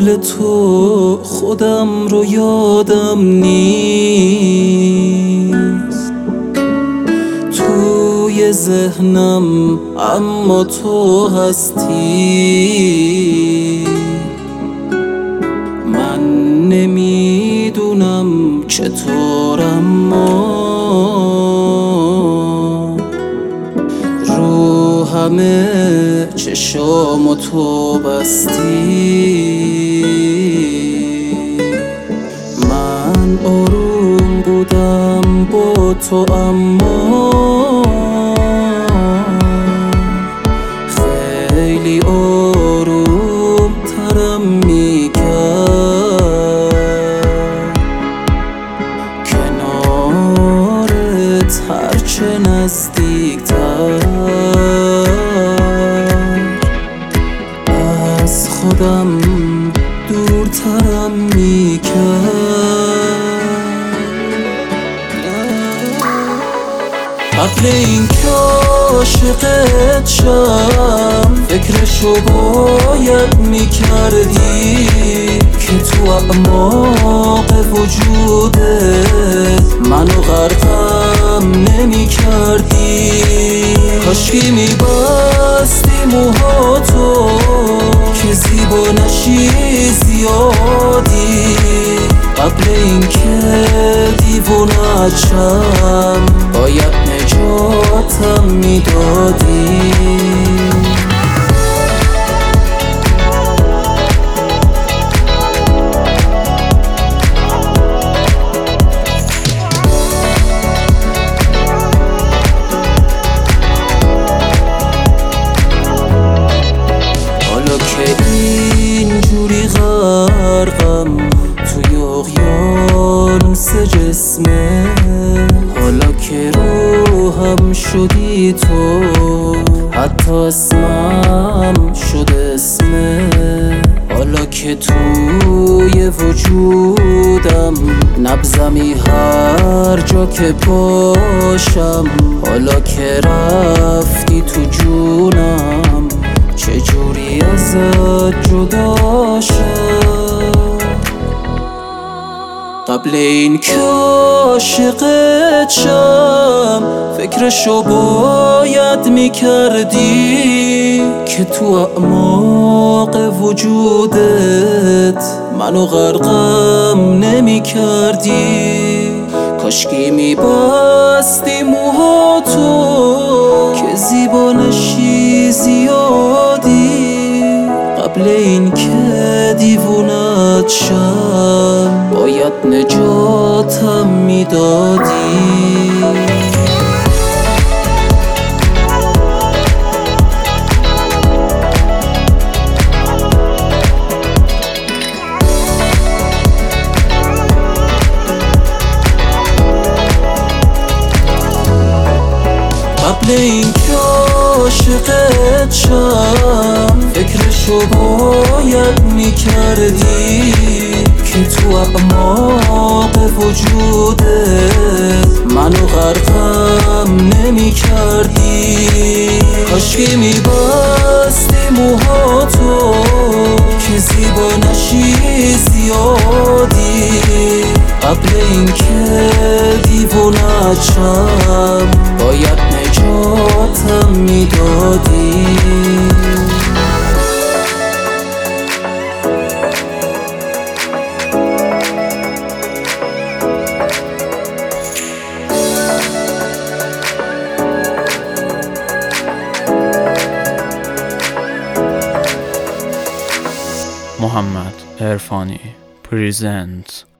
قبل تو خودم رو یادم نیست، توی ذهنم اما تو هستی. من نمیدونم چطور، اما رو همه چشام تو بستی. من آروم بودم با تو، اما خیلی آروم ترم میکرد. کنارت هرچه نزدیکتر از خودم دورترم میکرد. قبل این که عاشقت شم فکرشو باید میکردی که تو اعماق وجودت منو غرقم نمیکردی. کاشکی میبستی موهاتو که زیبا نشی زیادی. قبل این که دیوونت شم باید نجاتم میدادی. حالا که اینجوری غرقم توی اقیانوس جسمه، حالا که روحم شدی تو، حتی اسمم شد اسمه. حالا که توی وجودم نبضمی هر جا که باشم، حالا که رفتی تو جونم چجوری ازت جدا شد. قبل این که عاشقت شم فکرشو باید میکردی که تو اعماق وجودت منو غرقم نمیکردی. کاشکی میبستی موهاتو که زیبا نشی زیادی. قبل این که دیوونت شم باید نجاتم میدادی. قبل این که عاشقت شم فکرشو باید میکردی که تو اعماق وجودت منو غرقم نمیکردی. کاشکی میبستی موهاتو که زیبا نشی زیادی. قبل این که دیوونت شم باید نجاتم میدادی. محمد عرفانی presents